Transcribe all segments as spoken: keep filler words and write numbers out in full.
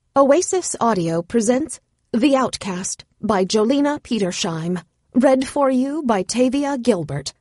Oasis Audio presents The Outcast by Jolena Petersheim. Read for you by Tavia Gilbert.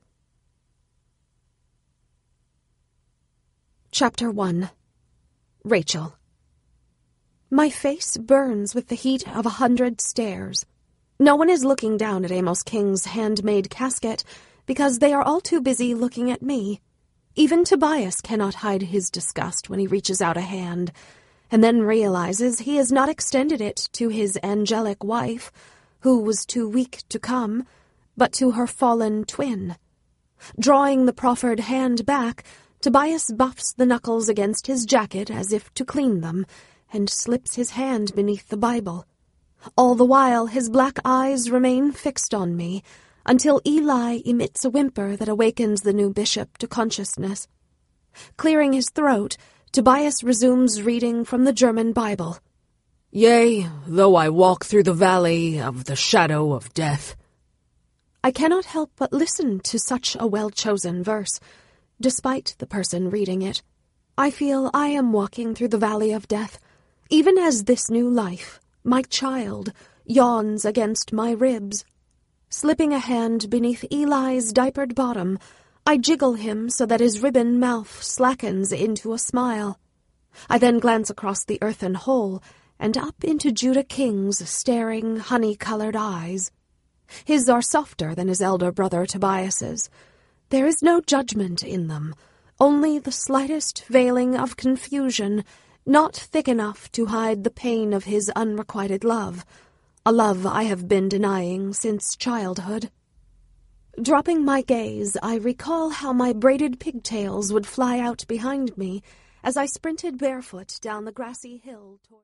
Chapter one. Rachel. My face burns with the heat of a hundred stares. No one is looking down at Amos King's handmade casket because they are all too busy looking at me. Even Tobias cannot hide his disgust when he reaches out a hand, and then realizes he has not extended it to his angelic wife, who was too weak to come, but to her fallen twin. Drawing the proffered hand back, Tobias buffs the knuckles against his jacket as if to clean them, and slips his hand beneath the Bible. All the while his black eyes remain fixed on me, until Eli emits a whimper that awakens the new bishop to consciousness. Clearing his throat, Tobias resumes reading from the German Bible. Yea, though I walk through the valley of the shadow of death. I cannot help but listen to such a well-chosen verse. Despite the person reading it, I feel I am walking through the valley of death, even as this new life, my child, yawns against my ribs. Slipping a hand beneath Eli's diapered bottom, I jiggle him so that his ribbon mouth slackens into a smile. I then glance across the earthen hole and up into Judah King's staring, honey-colored eyes. His are softer than his elder brother Tobias's. There is no judgment in them, only the slightest veiling of confusion, not thick enough to hide the pain of his unrequited love, a love I have been denying since childhood. Dropping my gaze, I recall how my braided pigtails would fly out behind me as I sprinted barefoot down the grassy hill toward